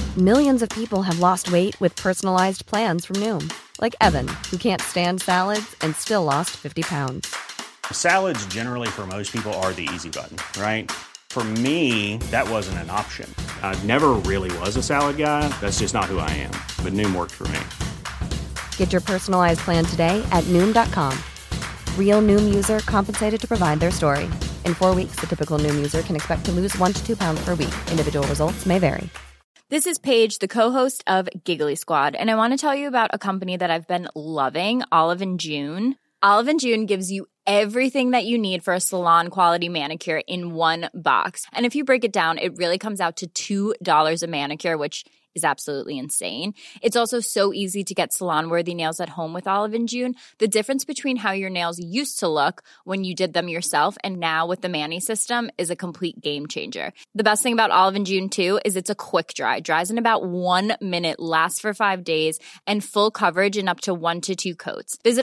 Millions of people have lost weight with personalized plans from Noom. Like Evan, who can't stand salads and still lost 50 pounds. Salads generally for most people are the easy button, right? For me, that wasn't an option. I never really was a salad guy. That's just not who I am. But Noom worked for me. Get your personalized plan today at Noom.com. Real Noom user compensated to provide their story. In 4 weeks, the typical Noom user can expect to lose 1 to 2 pounds per week. Individual results may vary. This is Paige, the co-host of Giggly Squad, and I want to tell you about a company that I've been loving, Olive & June. Olive & June gives you everything that you need for a salon-quality manicure in one box. And if you break it down, it really comes out to $2 a manicure, which is absolutely insane. It's also so easy to get salon-worthy nails at home with Olive & June. The difference between how your nails used to look when you did them yourself and now with the Mani system is a complete game changer. The best thing about Olive & June, too, is it's a quick dry. Dries in about 1 minute, lasts for 5 days, and full coverage in up to 1 to 2 coats. Visit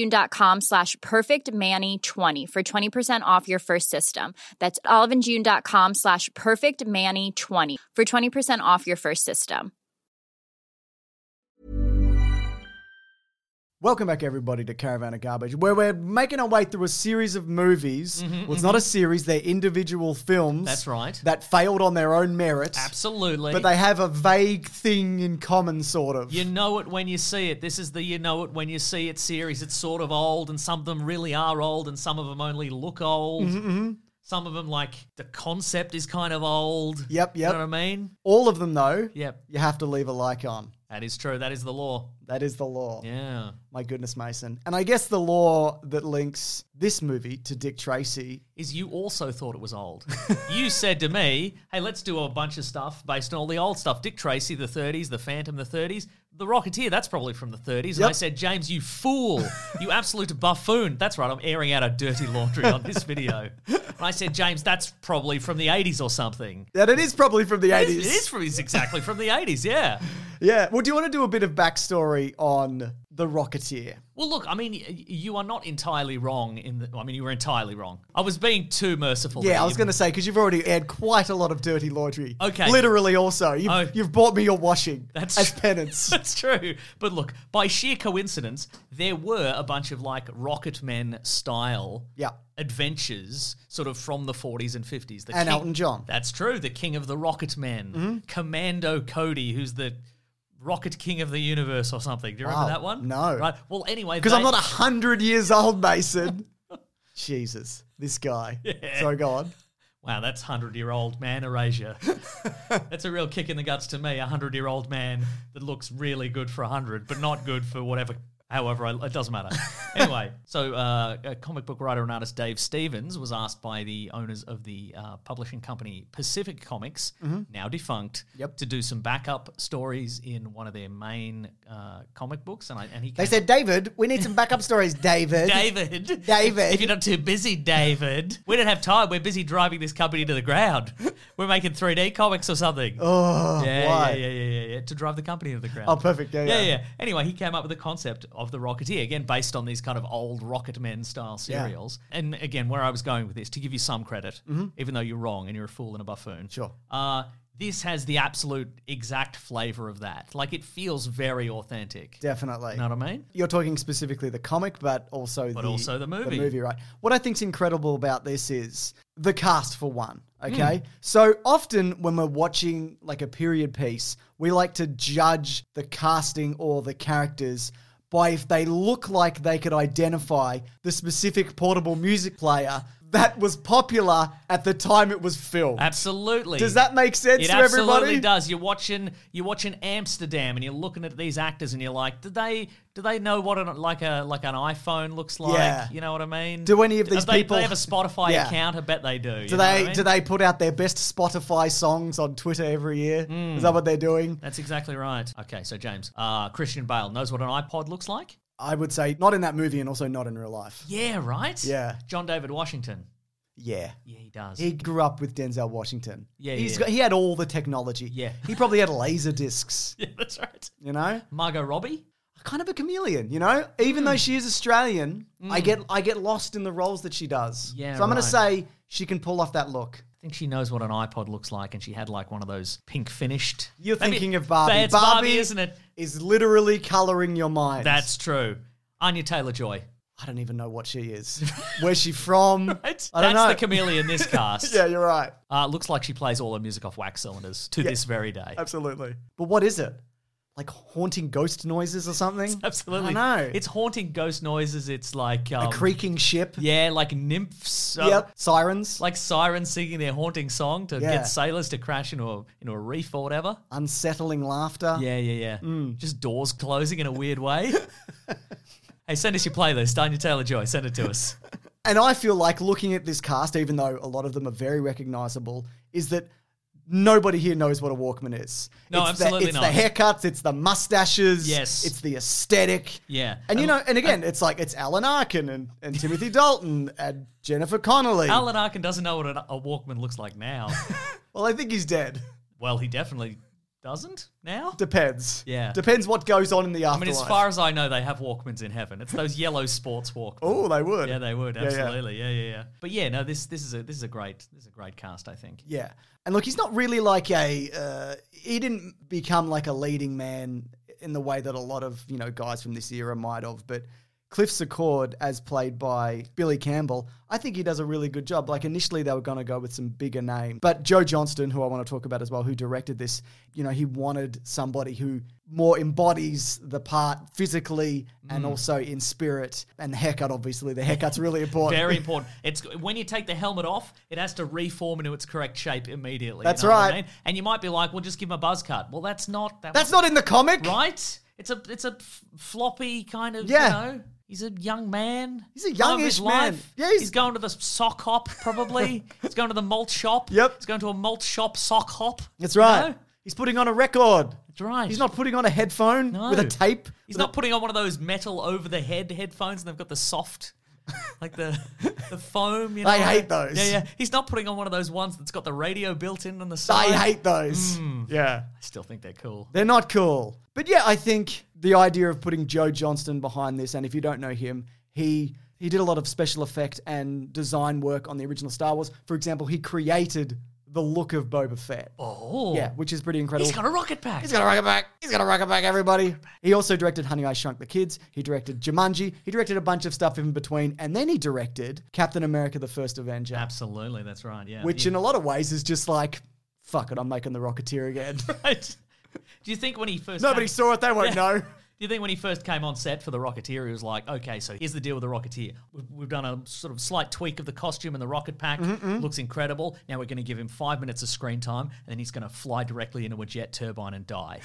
oliveandjune.com/perfectmani20 for 20% off your first system. That's oliveandjune.com/perfectmani20 for 20% off your first system. Welcome back, everybody, to Caravan of Garbage, where we're making our way through a series of movies. It's not a series, they're individual films. That's right. That failed on their own merit. Absolutely. But they have a vague thing in common, sort of. You know it when you see it. This is the you know it when you see it series. It's sort of old, and some of them really are old, and some of them only look old. Some of them, like, the concept is kind of old. Yep. You know what I mean? All of them, though, Yep. you have to leave a like on. That is true. That is the law. That is the law. Yeah. My goodness, Mason. And I guess the law that links this movie to Dick Tracy is you also thought it was old. You said to me, hey, let's do a bunch of stuff based on all the old stuff. Dick Tracy, the 30s, The Phantom, the 30s. The Rocketeer, that's probably from the 30s. And I said, James, you fool. You absolute buffoon. That's right, I'm airing out a dirty laundry on this video. And I said, James, that's probably from the 80s or something. That it is probably from the 80s. It's exactly from the 80s, yeah. Yeah. Well, do you want to do a bit of backstory on The Rocketeer? Well, look, I mean, you are not entirely wrong you were entirely wrong. I was being too merciful. Yeah, I was going to say, because you've already aired quite a lot of dirty laundry. Okay. Literally also. You've bought me your washing as penance. That's true. But look, by sheer coincidence, there were a bunch of, like, Rocketmen style adventures sort of from the 40s and 50s. Elton John. That's true. The King of the Rocketmen. Commando Cody, who's the Rocket King of the Universe or something. Do you remember that one? No. Right. Well, anyway. Because I'm not 100 years old, Mason. Jesus. This guy. Yeah. So go on. Wow, that's 100-year-old man erasure. That's a real kick in the guts to me, a 100-year-old man that looks really good for 100, but not good for whatever. However, it doesn't matter. Anyway, so a comic book writer and artist Dave Stevens was asked by the owners of the publishing company Pacific Comics, now defunct, to do some backup stories in one of their main comic books. They said, David, we need some backup stories, David. David. David. If you're not too busy, David. We don't have time. We're busy driving this company to the ground. We're making 3D comics or something. Oh, why? Yeah. To drive the company to the ground. Oh, perfect. Yeah. Anyway, he came up with the concept of The Rocketeer, again, based on these kind of old Rocketmen style serials. Yeah. And again, where I was going with this, to give you some credit, even though you're wrong and you're a fool and a buffoon. Sure. This has the absolute exact flavor of that. Like, it feels very authentic. Definitely. You know what I mean? You're talking specifically the comic, but also the movie. The movie, right. What I think's incredible about this is the cast, for one, okay? So often when we're watching, like, a period piece, we like to judge the casting or the characters by if they look like they could identify the specific portable music player that was popular at the time it was filmed. Absolutely. Does that make sense to everybody? It absolutely does. You're watching Amsterdam and you're looking at these actors and you're like, do they know what an iPhone looks like? Yeah. You know what I mean? Do any of these people... Do they have a Spotify account? I bet they do. Do they put out their best Spotify songs on Twitter every year? Is that what they're doing? That's exactly right. Okay, so James, Christian Bale knows what an iPod looks like? I would say not in that movie and also not in real life. Yeah, right? Yeah. John David Washington. Yeah. Yeah, he does. He grew up with Denzel Washington. Yeah, he had all the technology. Yeah. He probably had laser discs. Yeah, that's right. You know? Margot Robbie? Kind of a chameleon, you know? Even though she is Australian, I get lost in the roles that she does. Yeah, so I'm going to say she can pull off that look. think she knows what an iPod looks like, and she had like one of those pink finished. You're Maybe- thinking of Barbie. It's Barbie, isn't it? Is literally colouring your mind. That's true. Anya Taylor-Joy. I don't even know what she is. Where's she from? Right? I don't know. That's the chameleon in this cast. Yeah, you're right. Looks like she plays all her music off wax cylinders to this very day. Absolutely. But what is it? Like haunting ghost noises or something? Absolutely. I don't know. It's haunting ghost noises. It's like... a creaking ship. Yeah, like nymphs. Yep. Sirens. Like sirens singing their haunting song to Yeah. get sailors to crash into a reef or whatever. Unsettling laughter. Yeah. Just doors closing in a weird way. Hey, send us your playlist. Anya Taylor-Joy. Send it to us. And I feel like looking at this cast, even though a lot of them are very recognizable, is that nobody here knows what a Walkman is. No, it's absolutely not. It's the haircuts, it's the mustaches. Yes. It's the aesthetic. Yeah. And and again, it's like it's Alan Arkin and Timothy Dalton and Jennifer Connelly. Alan Arkin doesn't know what a Walkman looks like now. Well, I think he's dead. Well, he definitely doesn't now. Depends. Yeah. Depends what goes on in the I afterlife. mean, as far as I know, they have Walkmans in heaven. It's those yellow sports Walkmans. Oh, they would. Yeah, they would Yeah, absolutely. Yeah. But yeah, no, this is a great cast, I think. Yeah. And look, he's not really like he didn't become like a leading man in the way that a lot of, guys from this era might have, but Cliff Secord, as played by Billy Campbell, I think he does a really good job. Like initially they were going to go with some bigger name, but Joe Johnston, who I want to talk about as well, who directed this, he wanted somebody who more embodies the part physically and also in spirit. And the haircut, obviously, the haircut's really important. Very important. It's when you take the helmet off, it has to reform into its correct shape immediately. That's you know what right. I mean? And you might be like, well, just give him a buzz cut. Well, that's not in the comic. right. It's a floppy kind of, Yeah. He's a young man. He's a Time of youngish his man. life. Yeah, he's going to the sock hop, probably. He's going to the malt shop. Yep. He's going to a malt shop sock hop. That's right. You know? He's putting on a record. That's right. He's not putting on a headphone No. with a tape. He's not putting on one of those metal over-the-head headphones and they've got the soft, like the foam, I hate those. Yeah. He's not putting on one of those ones that's got the radio built in on the side. I hate those. Yeah. I still think they're cool. They're not cool. But yeah, I think the idea of putting Joe Johnston behind this, and if you don't know him, he did a lot of special effect and design work on the original Star Wars. For example, he created the look of Boba Fett. Oh. Yeah, which is pretty incredible. He's got a rocket pack. He's got a rocket back. He's got a rocket back, everybody. He also directed Honey, I Shrunk the Kids. He directed Jumanji. He directed a bunch of stuff in between. And then he directed Captain America, the First Avenger. Absolutely, that's right, yeah. Which in a lot of ways is just like, fuck it, I'm making the Rocketeer again. Right. Do you think when he first Nobody saw it, they won't know. Do you think when he first came on set for the Rocketeer, he was like, okay, so here's the deal with the Rocketeer. We've done a sort of slight tweak of the costume and the rocket pack. Looks incredible. Now we're going to give him 5 minutes of screen time, and then he's going to fly directly into a jet turbine and die.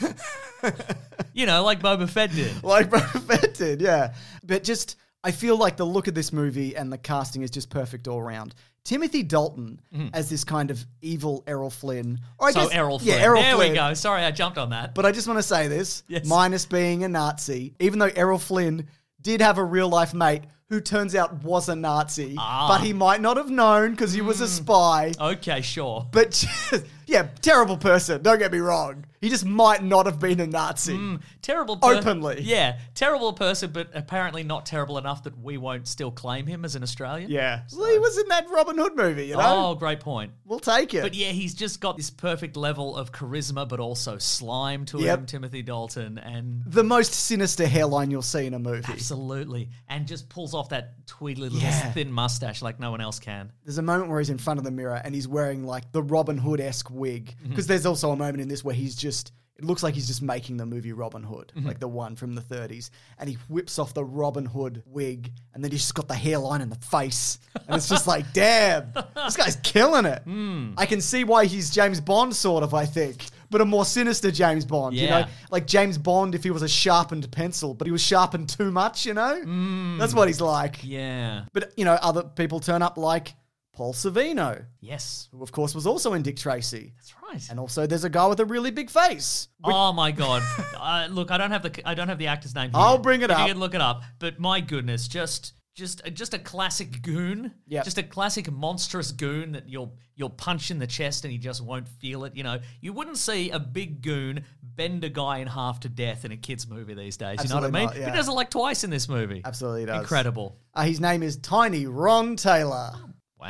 Like Boba Fett did. Like Boba Fett did, yeah. But just, I feel like the look of this movie and the casting is just perfect all around. Timothy Dalton as this kind of evil Errol Flynn. Or Errol Flynn. Yeah, Errol there Flynn. we go. Sorry, I jumped on that. But I just want to say this, Yes. minus being a Nazi, even though Errol Flynn did have a real life mate who turns out was a Nazi, but he might not have known because he was a spy. Okay, sure. But just, yeah, terrible person, don't get me wrong. He just might not have been a Nazi. Terrible Openly. Yeah, terrible person, but apparently not terrible enough that we won't still claim him as an Australian. Yeah. Well, he was in that Robin Hood movie, you know? Oh, great point. We'll take it. But yeah, he's just got this perfect level of charisma, but also slime to Yep. him, Timothy Dalton, and The most sinister hairline you'll see in a movie. absolutely, and just pulls off that tweedly little Yeah. thin mustache like no one else can. There's a moment where he's in front of the mirror and he's wearing like the Robin Hood-esque wig. Because there's also a moment in this where he's just, it looks like he's just making the movie Robin Hood, like the one from the 30s. And he whips off the Robin Hood wig and then he's just got the hairline and the face. And it's just like, damn, this guy's killing it. I can see why he's James Bond sort of, I think. But a more sinister James Bond, you know? Yeah. Like James Bond if he was a sharpened pencil, but he was sharpened too much, you know? That's what he's like. Yeah. But, other people turn up like Paul Savino, Yes. who of course was also in Dick Tracy. That's right. And also there's a guy with a really big face. Oh my god! Look, I don't have the actor's name here. I'll bring it If up. You can look it up. But my goodness, just a classic goon. Yep. Just a classic monstrous goon that you'll punch in the chest and he just won't feel it. You wouldn't see a big goon bend a guy in half to death in a kids movie these days. You know what I Absolutely mean? not, yeah. He does it like twice in this movie. Absolutely does. Incredible. His name is Tiny Ron Taylor. Wow.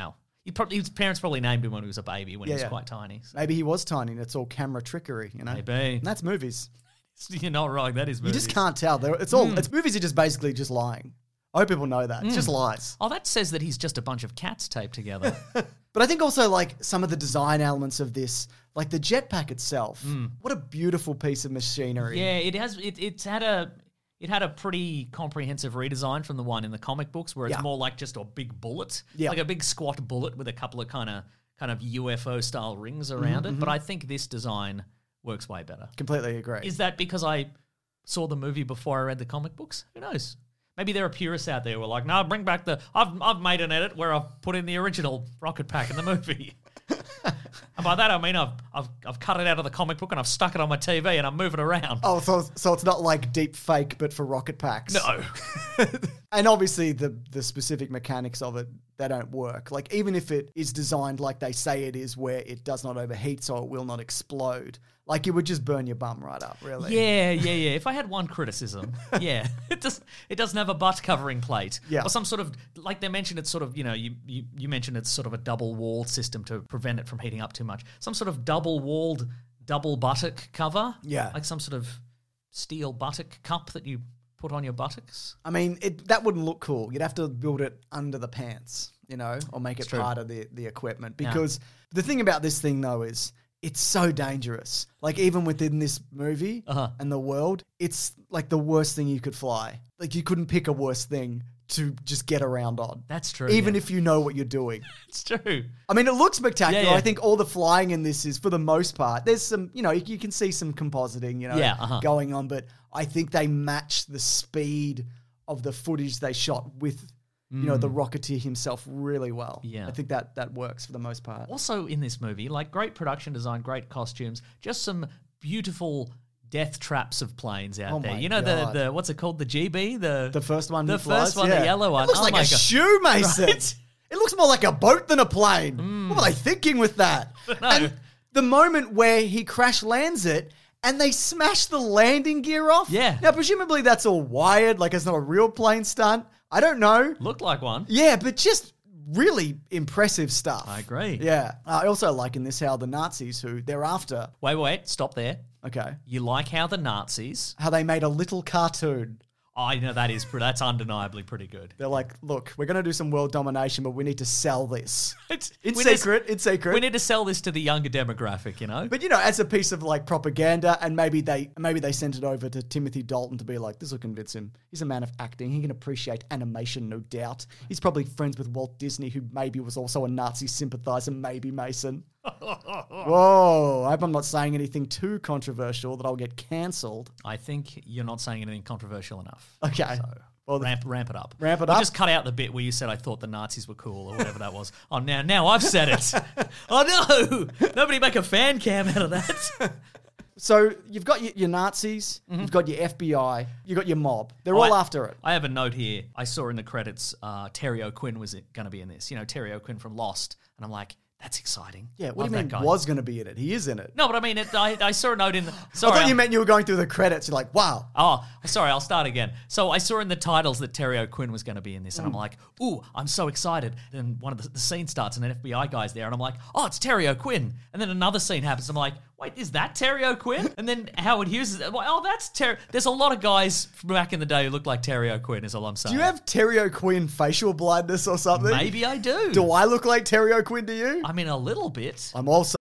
His parents probably named him when he was a baby, when he was Yeah. quite tiny. So. Maybe he was tiny and it's all camera trickery, Maybe. And that's movies. You're not wrong. That is You movies. just can't tell. It's movies are just basically just lying. I hope people know that. It's just lies. Oh, that says that he's just a bunch of cats taped together. But I think also like some of the design elements of this, like the jetpack itself. What a beautiful piece of machinery. Yeah, it has. It had a pretty comprehensive redesign from the one in the comic books, where it's Yeah. more like just a big bullet, Yeah. like a big squat bullet with a couple of kind of UFO style rings around it. But I think this design works way better. Completely agree. Is that because I saw the movie before I read the comic books? Who knows? Maybe there are purists out there who are like, no, bring back I've made an edit where I've put in the original rocket pack in the movie. And by that I mean I've cut it out of the comic book and I've stuck it on my TV and I'm moving around. Oh, so it's not like deep fake, but for rocket packs. No. And obviously the specific mechanics of it, they don't work. Like even if it is designed like they say it is, where it does not overheat so it will not explode, like it would just burn your bum right up, really. Yeah. If I had one criticism, it doesn't have a butt covering plate. Yeah. Or some sort of, like they mentioned, it's sort of, you mentioned it's sort of a double walled system to prevent it from heating up too much. Some sort of double walled, double buttock cover. Yeah. Like some sort of steel buttock cup that you put on your buttocks. I mean, that wouldn't look cool. You'd have to build it under the pants, or make it true. part of the equipment. Because the thing about this thing, though, is it's so dangerous. Like, even within this movie and the world, it's like the worst thing you could fly. Like, you couldn't pick a worse thing to just get around on. That's true. Even if you know what you're doing. It's true. I mean, it looks spectacular. Yeah. I think all the flying in this is, for the most part, there's some, you can see some compositing, going on, but I think they match the speed of the footage they shot with, the Rocketeer himself really well. Yeah. I think that works for the most part. Also in this movie, like great production design, great costumes, just some beautiful death traps of planes out there. my You know, God. the what's it called? The GB? The first one The he flies, first one, yeah. the yellow one. It looks Oh like my a God. shoe, Mason. Right? It looks more like a boat than a plane. What were they thinking with that? No. And the moment where he crash lands it and they smash the landing gear off. Yeah. Now, presumably that's all wired, like it's not a real plane stunt. I don't know. Looked like one. Yeah, but just really impressive stuff. I agree. Yeah. I also like in this how the Nazis, who they're after, Wait, stop there. okay, You like how the Nazis... how they made a little cartoon. I know that's undeniably pretty good. They're like, look, we're going to do some world domination, but we need to sell this. In We secret. We need to sell this to the younger demographic, But as a piece of like propaganda, and maybe they sent it over to Timothy Dalton to be like, this will convince him. He's a man of acting. He can appreciate animation, no doubt. He's probably friends with Walt Disney, who maybe was also a Nazi sympathizer, maybe Mason. Whoa, I hope I'm not saying anything too controversial that I'll get cancelled. I think you're not saying anything controversial enough. Okay. So Well, ramp it up. Ramp it We'll up? just cut out the bit where you said I thought the Nazis were cool or whatever that was. Oh, now I've said it. Oh no! Nobody make a fan cam out of that. So you've got your Nazis, you've got your FBI, you've got your mob. They're all after it. I have a note here. I saw in the credits Terry O'Quinn was going to be in this. Terry O'Quinn from Lost. And I'm like, that's exciting. Yeah, what Love do you that mean guy. was going to be in it? He is in it. No, but I mean, I saw a note in the... I Sorry, thought you meant you were going through the credits. You're like, wow. Oh, sorry, I'll start again. So I saw in the titles that Terry O'Quinn was going to be in this, and I'm like, ooh, I'm so excited. Then one of the scene starts, and an FBI guy's there, and I'm like, oh, it's Terry O'Quinn. And then another scene happens, and I'm like, wait, is that Terry O'Quinn? And then Howard Hughes is, oh, that's Terry. There's a lot of guys from back in the day who look like Terry O'Quinn, is all I'm saying. Do you have Terry O'Quinn facial blindness or something? Maybe I do. Do I look like Terry O'Quinn to you? I mean, a little bit. I'm also...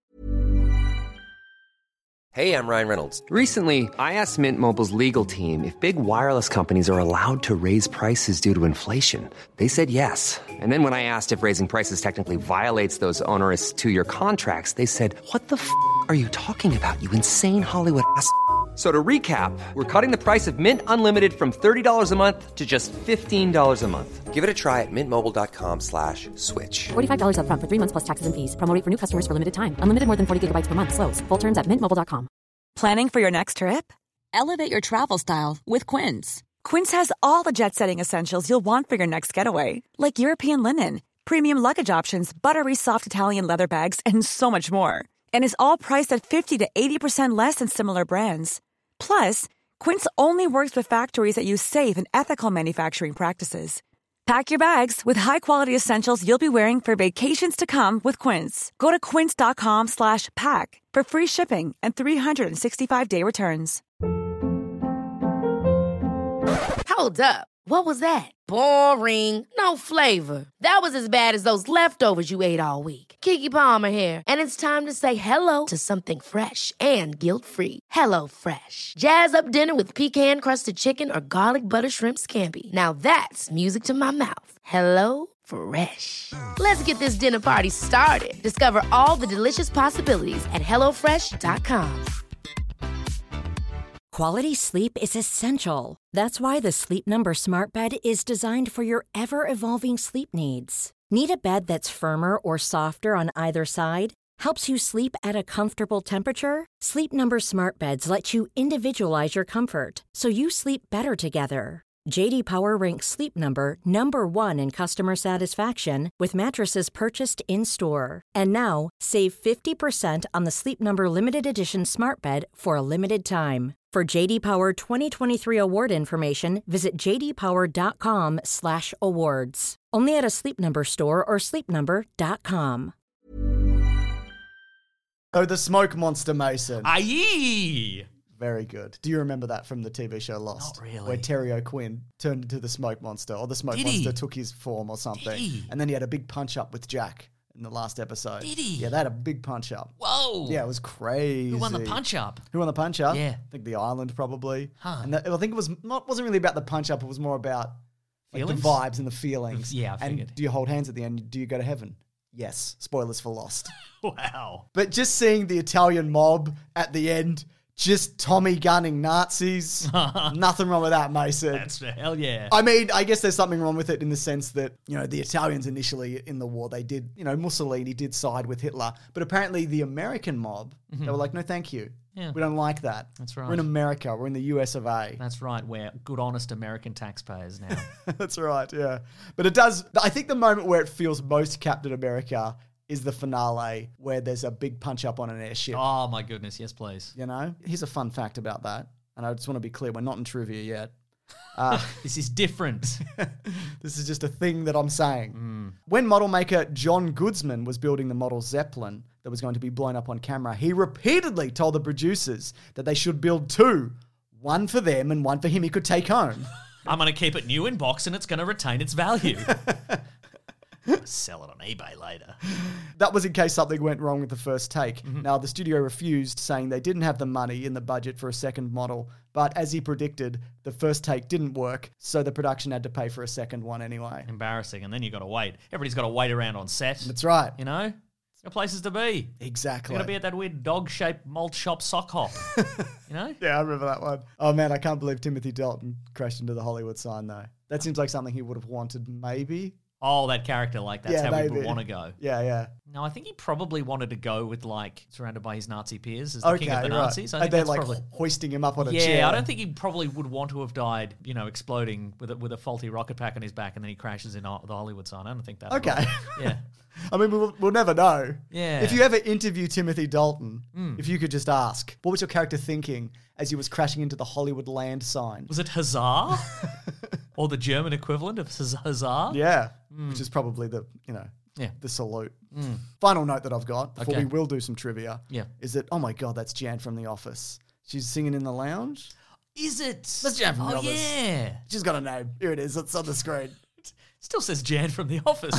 Hey, I'm Ryan Reynolds. Recently, I asked Mint Mobile's legal team if big wireless companies are allowed to raise prices due to inflation. They said yes. And then when I asked if raising prices technically violates those onerous two-year contracts, they said, what the f*** are you talking about, you insane Hollywood ass f- So to recap, we're cutting the price of Mint Unlimited from $30 a month to just $15 a month. Give it a try at mintmobile.com/switch. $45 up front for 3 months plus taxes and fees. Promo rate for new customers for limited time. Unlimited more than 40 gigabytes per month. Slows full terms at mintmobile.com. Planning for your next trip? Elevate your travel style with Quince. Quince has all the jet-setting essentials you'll want for your next getaway, like European linen, premium luggage options, buttery soft Italian leather bags, and so much more. And is all priced at 50 to 80% less than similar brands. Plus, Quince only works with factories that use safe and ethical manufacturing practices. Pack your bags with high-quality essentials you'll be wearing for vacations to come with Quince. Go to quince.com/pack for free shipping and 365-day returns. Hold up. What was that? Boring. No flavor. That was as bad as those leftovers you ate all week. Keke Palmer here, and it's time to say hello to something fresh and guilt-free. Hello Fresh. Jazz up dinner with pecan-crusted chicken or garlic butter shrimp scampi. Now that's music to my mouth. Hello Fresh. Let's get this dinner party started. Discover all the delicious possibilities at hellofresh.com. Quality sleep is essential. That's why the Sleep Number Smart Bed is designed for your ever-evolving sleep needs. Need a bed that's firmer or softer on either side? Helps you sleep at a comfortable temperature? Sleep Number Smart Beds let you individualize your comfort, so you sleep better together. J.D. Power ranks Sleep Number number 1 in customer satisfaction with mattresses purchased in-store. And now, save 50% on the Sleep Number Limited Edition Smart Bed for a limited time. For J.D. Power 2023 award information, visit jdpower.com/awards. Only at a Sleep Number store or sleepnumber.com. Oh, the smoke monster, Mason. Aye! Very good. Do you remember that from the TV show Lost? Not really. Where Terry O'Quinn turned into the smoke monster, or the smoke monster took his form or something. And then he had a big punch-up with Jack in the last episode. Did he? Yeah, they had a big punch-up. Whoa! Yeah, it was crazy. Who won the punch-up? Who won the punch-up? Yeah. I think the island probably. Huh. And I think it wasn't really about the punch-up, it was more about like, the Feelings? vibes and the feelings. Yeah, I figured. And do you hold hands at the end? Do you go to heaven? Yes. Spoilers for Lost. Wow. But just seeing the Italian mob at the end, just Tommy gunning Nazis, nothing wrong with that, Mason. That's hell yeah. I mean, I guess there's something wrong with it in the sense that, you know, the Italians initially in the war, they did, you know, Mussolini did side with Hitler. But apparently the American mob, they were like, no, thank you. Yeah. We don't like that. That's right. We're in America. We're in the US of A. That's right. We're good, honest American taxpayers now. That's right, yeah. But it does, I think the moment where it feels most Captain America is the finale where there's a big punch up on an airship. Oh my goodness, yes please. You know? Here's a fun fact about that. And I just want to be clear, we're not in trivia yet. This is different. This is just a thing that I'm saying. When model maker John Goodsman was building the model Zeppelin that was going to be blown up on camera, he repeatedly told the producers that they should build 2. One for them and one for him he could take home. I'm going to keep it new in box and it's going to retain its value. Sell it on eBay later. That was in case something went wrong with the first take. Now, the studio refused, saying they didn't have the money in the budget for a second model. But as he predicted, the first take didn't work, so the production had to pay for a second one anyway. Embarrassing. And then you got to wait. Everybody's got to wait around on set. That's right. You know? There are places to be. Exactly. You're going to be at that weird dog-shaped malt shop sock hop. You know? Yeah, I remember that one. Oh, man, I can't believe Timothy Dalton crashed into the Hollywood sign, though. That seems like something he would have wanted, maybe. Oh, that character, like, that's Yeah, how maybe. we would want to go. Yeah, yeah. No, I think he probably wanted to go with, like, surrounded by his Nazi peers as the king of the right. Nazis. I think And they're that's like probably... hoisting him up on a Yeah, chair. I don't think he probably would want to have died, you know, exploding with a faulty rocket pack on his back and then he crashes in the Hollywood sign. I don't think that. Okay. Yeah. I mean, we'll never know. Yeah. If you ever interview Timothy Dalton, if you could just ask, what was your character thinking as he was crashing into the Hollywood land sign? Was it huzzah? Or the German equivalent of huzzah? Yeah, which is probably the salute. Final note that I've got before Okay. we will do some trivia Yeah. is that, oh my God, that's Jan from The Office. She's singing in the lounge. Is it? That's Jan from The Office. Yeah. She's got a name. Here it is. It's on the screen. Still says Jan from The Office.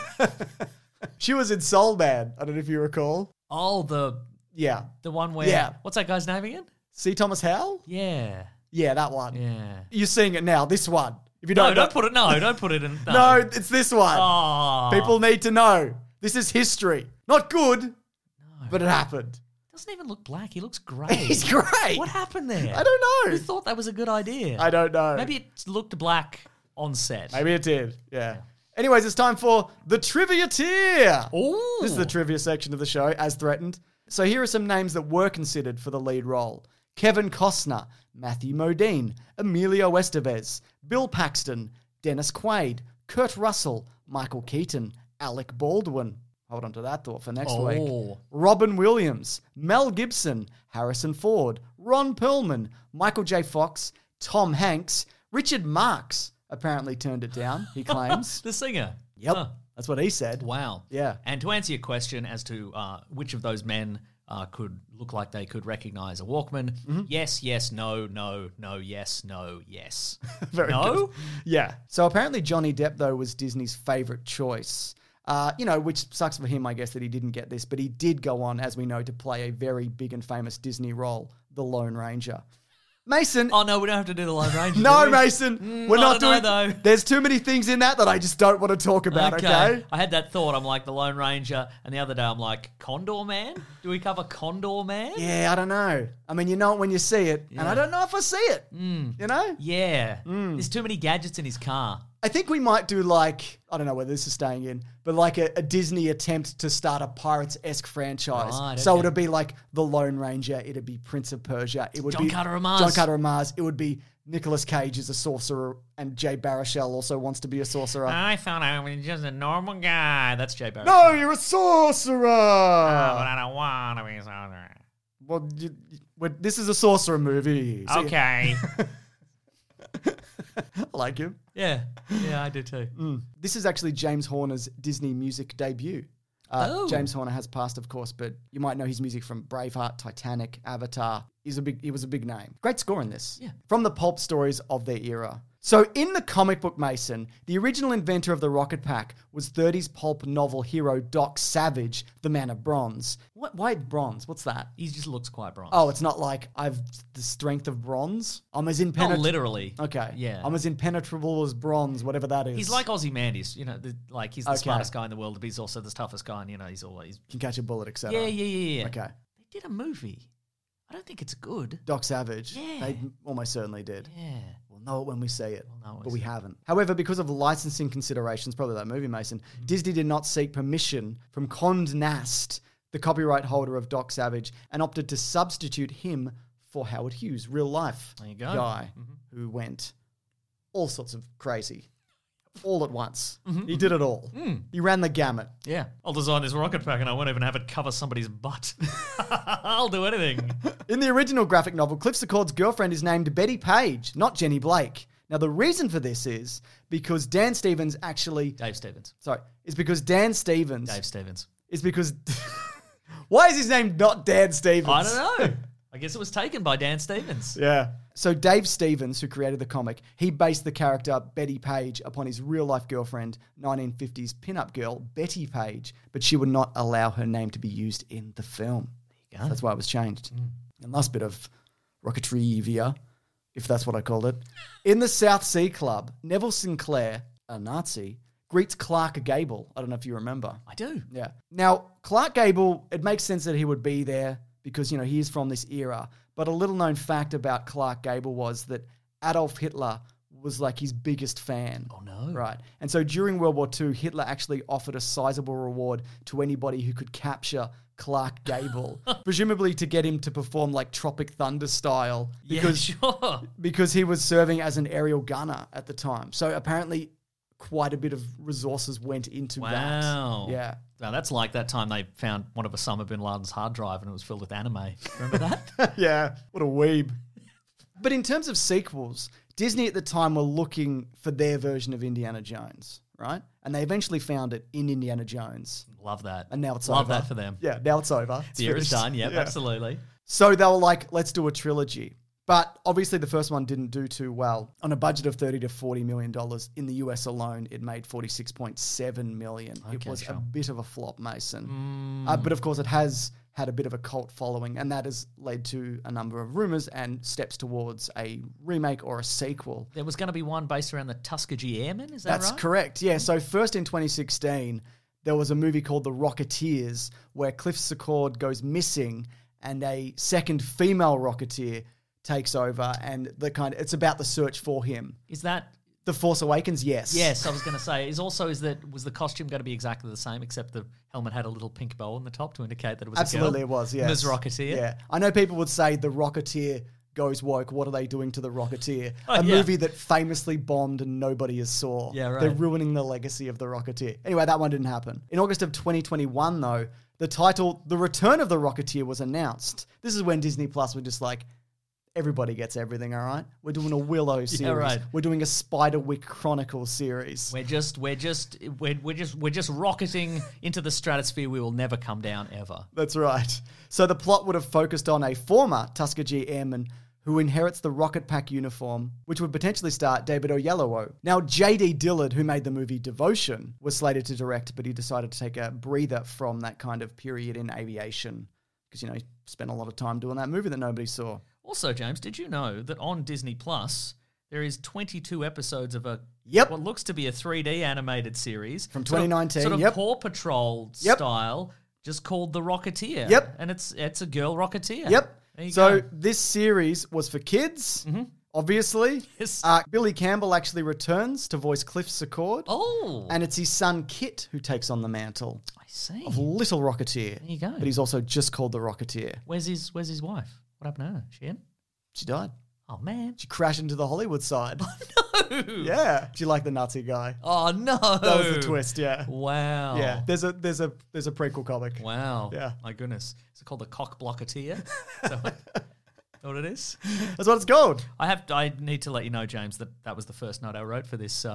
She was in Soul Man. I don't know if you recall. Oh, the one where... Yeah. What's that guy's name again? C. Thomas Howell? Yeah. Yeah, that one. Yeah. You're seeing it now, this one. If you No, don't know, don't put it... No, don't put it in... No, it's this one. Oh. People need to know. This is history. Not good, but it happened. Doesn't even look black. He looks great. He's great. What happened there? I don't know. Who thought that was a good idea? I don't know. Maybe it looked black on set. Maybe it did. Yeah. Anyways, it's time for the trivia tier. Ooh. This is the trivia section of the show, as threatened. So here are some names that were considered for the lead role. Kevin Costner, Matthew Modine, Emilio Estevez, Bill Paxton, Dennis Quaid, Kurt Russell, Michael Keaton, Alec Baldwin. Hold on to that thought for next week. Robin Williams, Mel Gibson, Harrison Ford, Ron Perlman, Michael J. Fox, Tom Hanks, Richard Marx, apparently turned it down, he claims. The singer. Yep. Huh. That's what he said. Wow. Yeah. And to answer your question as to which of those men could look like they could recognize a Walkman, yes, yes, no, no, no, yes, no, yes. Very no? good. Yeah. So apparently Johnny Depp, though, was Disney's favorite choice. Which sucks for him, I guess, that he didn't get this. But he did go on, as we know, to play a very big and famous Disney role, the Lone Ranger. Mason. Oh, no, we don't have to do the Lone Ranger. No, do we? Mason. We're not doing though. There's too many things in that I just don't want to talk about, okay? I had that thought. I'm like the Lone Ranger. And the other day I'm like, Condor Man? Do we cover Condor Man? Yeah, I don't know. I mean, you know it when you see it. And I don't know if I see it. You know? Yeah. There's too many gadgets in his car. I think we might do I don't know whether this is staying in, but like a Disney attempt to start a Pirates-esque franchise. Right, so okay. it'd be like The Lone Ranger, it'd be Prince of Persia, it would John be Carter of Mars. John Carter of Mars, it would be Nicolas Cage as a sorcerer, and Jay Baruchel also wants to be a sorcerer. I thought I was just a normal guy. That's Jay Barrett. No, you're a sorcerer! But I don't want to be a sorcerer. Well, this is a sorcerer movie. So Okay. I like him. Yeah, I do too. This is actually James Horner's Disney music debut. James Horner has passed, of course, but you might know his music from Braveheart, Titanic, Avatar. He was a big name. Great score in this. Yeah. From the pulp stories of their era. So in the comic book, Mason, the original inventor of the rocket pack was 30s pulp novel hero Doc Savage, the Man of Bronze. Why bronze? What's that? He just looks quite bronze. Oh, it's not like I've the strength of bronze? I'm as Not impenetrable. literally. Okay. Yeah. I'm as impenetrable as bronze, whatever that is. He's like Ozymandias, he's the Okay. smartest guy in the world, but he's also the toughest guy, and he's always... Can catch a bullet, etc. Yeah. Okay. They did a movie. I don't think it's good. Doc Savage. Yeah. They almost certainly did. Yeah. We'll know it when we see it. We'll know it when but we we see it. haven't. However, because of licensing considerations, probably that movie, Mason, Disney did not seek permission from Condé Nast, the copyright holder of Doc Savage, and opted to substitute him for Howard Hughes, real life There you go. guy who went all sorts of crazy. All at once. He did it all. He ran the gamut. Yeah. I'll design this rocket pack and I won't even have it cover somebody's butt. I'll do anything. In the original graphic novel, Cliff Secord's girlfriend is named Betty Page, not Jenny Blake. Now, the reason for this is because Dan Stevens actually... Dave Stevens. Sorry. Is because Dan Stevens... Dave Stevens. Is because... Why is his name not Dan Stevens? I don't know. I guess it was taken by Dan Stevens. Yeah. So Dave Stevens, who created the comic, he based the character Betty Page upon his real-life girlfriend, 1950s pinup girl, Betty Page, but she would not allow her name to be used in the film. There you go. That's why it was changed. And last bit of rocketry-via, if that's what I called it. In the South Sea Club, Neville Sinclair, a Nazi, greets Clark Gable. I don't know if you remember. I do. Yeah. Now, Clark Gable, it makes sense that he would be there because, he is from this era. But a little known fact about Clark Gable was that Adolf Hitler was like his biggest fan. Oh, no. Right. And so during World War II, Hitler actually offered a sizable reward to anybody who could capture Clark Gable, presumably to get him to perform like Tropic Thunder style. Because he was serving as an aerial gunner at the time. So apparently quite a bit of resources went into that. Wow. Yeah. Now, that's like that time they found one of Osama bin Laden's hard drive and it was filled with anime. Remember that? Yeah. What a weeb. But in terms of sequels, Disney at the time were looking for their version of Indiana Jones, right? And they eventually found it in Indiana Jones. Love that. And now it's Love over. that for them. Yeah, now it's over. It's The era's finished. done. Yep, absolutely. So they were like, let's do a trilogy. But obviously the first one didn't do too well. On a budget of $30 to $40 million in the US alone, it made $46.7 million. It Okay, was sure. a bit of a flop, Mason. But of course it has had a bit of a cult following, and that has led to a number of rumors and steps towards a remake or a sequel. There was going to be one based around the Tuskegee Airmen, is that That's right? correct, yeah. So first in 2016, there was a movie called The Rocketeers where Cliff Secord goes missing and a second female Rocketeer takes over, and it's about the search for him. Is that... The Force Awakens, yes. Yes, I was going to say. Was the costume going to be exactly the same, except the helmet had a little pink bow on the top to indicate that it was Absolutely a girl? it was, yes. Ms. Rocketeer? Yeah. I know people would say The Rocketeer goes woke. What are they doing to The Rocketeer? Oh, a yeah. movie that famously bombed and nobody has saw. Yeah, right. They're ruining the legacy of The Rocketeer. Anyway, that one didn't happen. In August of 2021, though, the title The Return of the Rocketeer was announced. This is when Disney Plus were just like, Everybody gets everything, all right? We're doing a Willow series. right. We're doing a Spiderwick Chronicles series. We're just rocketing into the stratosphere. We will never come down ever. That's right. So the plot would have focused on a former Tuskegee Airman who inherits the Rocket Pack uniform, which would potentially star David Oyelowo. Now, J.D. Dillard, who made the movie Devotion, was slated to direct, but he decided to take a breather from that kind of period in aviation because, he spent a lot of time doing that movie that nobody saw. Also, James, did you know that on Disney Plus there is 22 episodes of what looks to be a 3D animated series from 2019, sort of Paw Patrol style, just called The Rocketeer. Yep, and it's a girl Rocketeer. Yep. There you so go. this series was for kids, obviously. Yes. Billy Campbell actually returns to voice Cliff Secord. Oh. And it's his son Kit who takes on the mantle. I see. Of Little Rocketeer. There you go. But he's also just called the Rocketeer. Where's his wife? What happened to her? She in? She died. Oh, man. She crashed into the Hollywood side. No. Yeah. She liked the Nazi guy. Oh, no. That was the twist, yeah. Wow. Yeah. There's a prequel comic. Wow. Yeah. My goodness. Is it called the Cock Blocketeer? Is that what it is? That's what it's called. I need to let you know, James, that was the first note I wrote for this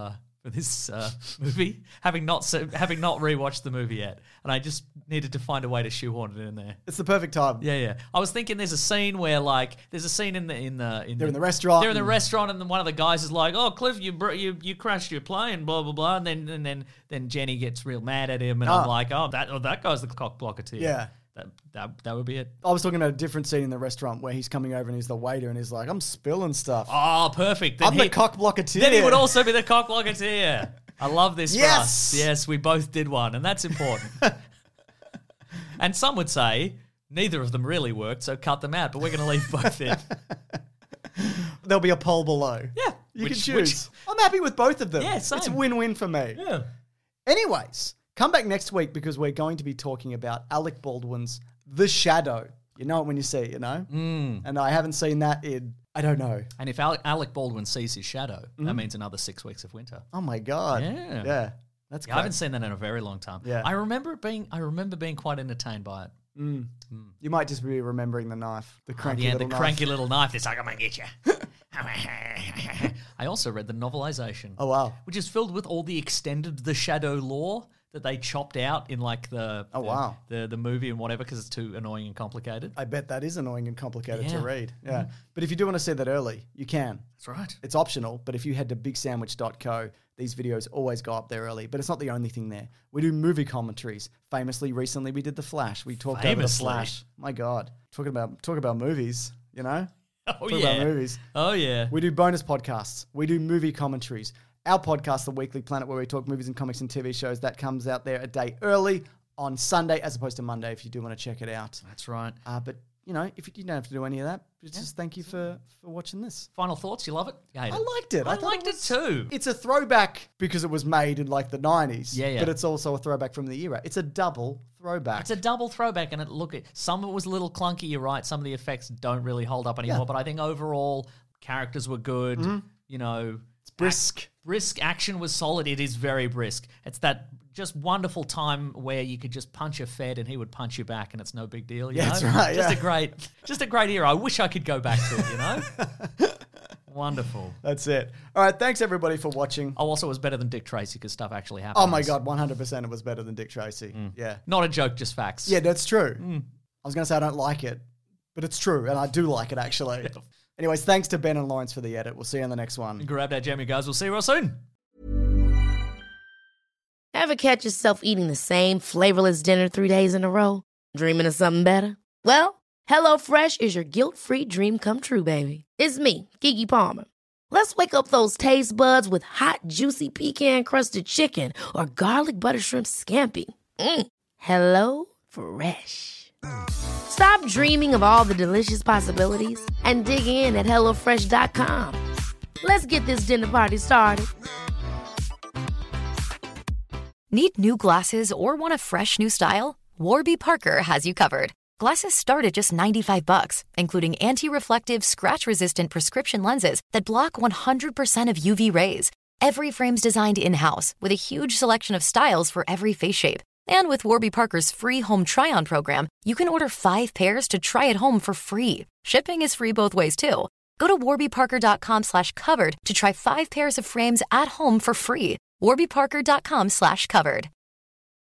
movie, having not rewatched the movie yet, and I just needed to find a way to shoehorn it in there. It's the perfect time. Yeah. I was thinking there's a scene where there's a scene they're in the restaurant. They're in the restaurant, and then one of the guys is like, "Oh, Cliff, you crashed your plane, blah blah blah," and then Jenny gets real mad at him, and I'm like, "Oh, that guy's the Cock Blocketeer." Yeah. That would be it. I was talking about a different scene in the restaurant where he's coming over and he's the waiter and he's like, I'm spilling stuff. Oh, perfect. I'm the Cock Blocketeer. Then he would also be the Cock Blocketeer. I love this for Yes! us. Yes, we both did one, and that's important. And some would say neither of them really worked, so cut them out, but we're going to leave both in. There'll be a poll below. Yeah. You can choose. I'm happy with both of them. Yeah, same. It's a win-win for me. Yeah. Anyways, come back next week because we're going to be talking about Alec Baldwin's The Shadow. You know it when you see it, And I haven't seen that in, I don't know. And if Alec Baldwin sees his shadow, that means another 6 weeks of winter. Oh my God. Yeah. Yeah. That's great. I haven't seen that in a very long time. Yeah. I remember being quite entertained by it. You might just be remembering the knife. The cranky the little knife. cranky little knife. It's like, I'm going to get you. I also read the novelization. Oh, wow. Which is filled with all the extended The Shadow lore that they chopped out in the movie and whatever because it's too annoying and complicated. I bet that is annoying and complicated to Yeah. read. Yeah. But if you do want to see that early, you can. That's right. It's optional, but if you head to bigsandwich.co, these videos always go up there early. But it's not the only thing there. We do movie commentaries. Famously, recently we did The Flash. We talked over The Flash. My God. Talk about movies, Oh, Talk about movies. Oh, yeah. We do bonus podcasts. We do movie commentaries. Our podcast, The Weekly Planet, where we talk movies and comics and TV shows, that comes out there a day early on Sunday as opposed to Monday if you do want to check it out. That's right. But, if you don't have to do any of that, just thank you for watching this. Final thoughts? You love it? You hate it? I liked it. I thought liked it too. It's a throwback because it was made in the 90s. Yeah. But it's also a throwback from the era. It's a double throwback. It's a double throwback, and some of it was a little clunky, you're right. Some of the effects don't really hold up anymore, but I think overall, characters were good. It's brisk. Brisk action was solid. It is very brisk. It's that just wonderful time where you could just punch a Fed and he would punch you back, and it's no big deal. You know? That's right. Just a great era. I wish I could go back to it. Wonderful. That's it. All right. Thanks everybody for watching. Oh, also, it was better than Dick Tracy because stuff actually happened. Oh my God, 100% it was better than Dick Tracy. Yeah. Not a joke, just facts. Yeah, that's true. I was going to say I don't like it, but it's true, and I do like it actually. Anyways, thanks to Ben and Lawrence for the edit. We'll see you on the next one. Grab that jam, you guys. We'll see you real soon. Ever catch yourself eating the same flavorless dinner 3 days in a row? Dreaming of something better? Well, HelloFresh is your guilt-free dream come true, baby. It's me, Keke Palmer. Let's wake up those taste buds with hot, juicy pecan-crusted chicken or garlic butter shrimp scampi. Hello Fresh. Stop dreaming of all the delicious possibilities and dig in at HelloFresh.com. Let's get this dinner party started. Need new glasses or want a fresh new style? Warby Parker has you covered. Glasses start at just $95, including anti-reflective, scratch-resistant prescription lenses that block 100% of UV rays. Every frame's designed in-house with a huge selection of styles for every face shape. And with Warby Parker's free home try-on program, you can order 5 pairs to try at home for free. Shipping is free both ways, too. Go to warbyparker.com/covered to try 5 pairs of frames at home for free. warbyparker.com/covered.